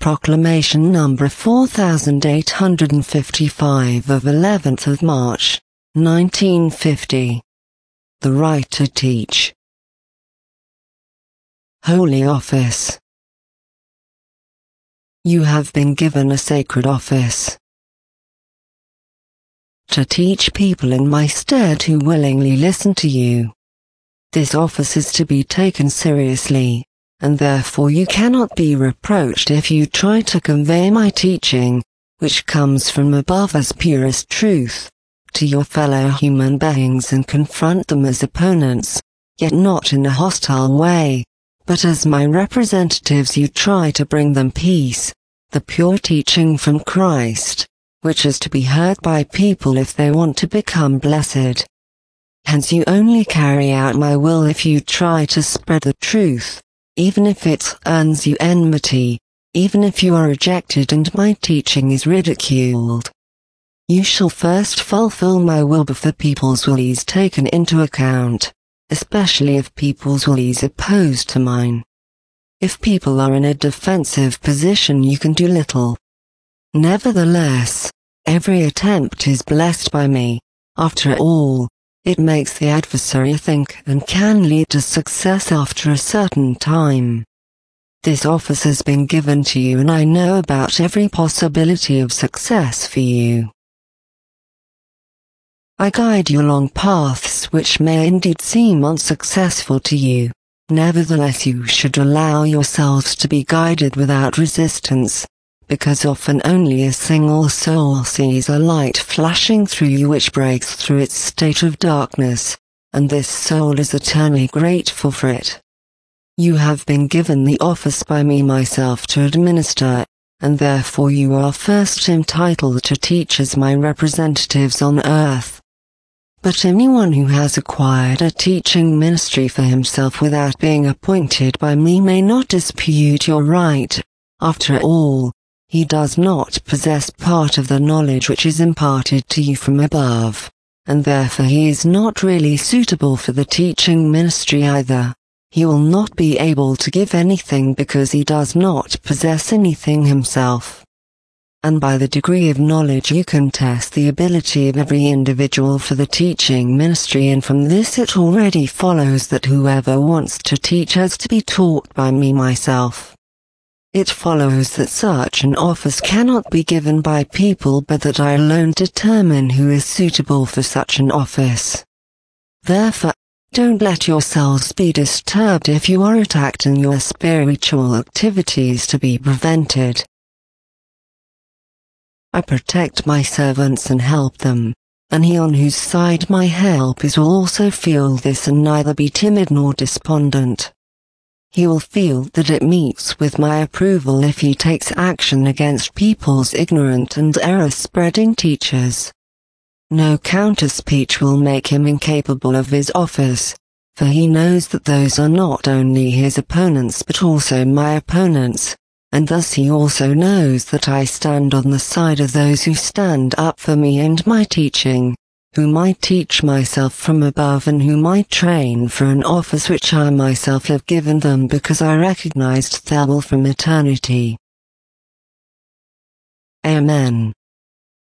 Proclamation number 4855 of 11th of March, 1950. The right to teach. Holy Office. You have been given a sacred office. To teach people in my stead who willingly listen to you. This office is to be taken seriously, and therefore you cannot be reproached if you try to convey my teaching, which comes from above as purest truth, to your fellow human beings and confront them as opponents, yet not in a hostile way, but as my representatives you try to bring them peace, the pure teaching from Christ, which is to be heard by people if they want to become blessed. Hence you only carry out my will if you try to spread the truth, even if it earns you enmity, even if you are rejected and my teaching is ridiculed. You shall first fulfill my will before people's will is taken into account, especially if people's will is opposed to mine. If people are in a defensive position you can do little. Nevertheless, every attempt is blessed by me. After all, it makes the adversary think and can lead to success after a certain time. This office has been given to you and I know about every possibility of success for you. I guide you along paths which may indeed seem unsuccessful to you. Nevertheless you should allow yourselves to be guided without resistance, because often only a single soul sees a light flashing through you which breaks through its state of darkness, and this soul is eternally grateful for it. You have been given the office by me myself to administer, and therefore you are first entitled to teach as my representatives on earth. But anyone who has acquired a teaching ministry for himself without being appointed by me may not dispute your right. After all, he does not possess part of the knowledge which is imparted to you from above, and therefore he is not really suitable for the teaching ministry either. He will not be able to give anything because he does not possess anything himself. And by the degree of knowledge you can test the ability of every individual for the teaching ministry, and from this it already follows that whoever wants to teach has to be taught by me myself. It follows that such an office cannot be given by people but that I alone determine who is suitable for such an office. Therefore, don't let yourselves be disturbed if you are attacked and your spiritual activities to be prevented. I protect my servants and help them, and he on whose side my help is will also feel this and neither be timid nor despondent. He will feel that it meets with my approval if he takes action against people's ignorant and error-spreading teachers. No counter-speech will make him incapable of his office, for he knows that those are not only his opponents but also my opponents, and thus he also knows that I stand on the side of those who stand up for me and my teaching, whom I teach myself from above and whom I train for an office which I myself have given them because I recognized their will from eternity. Amen.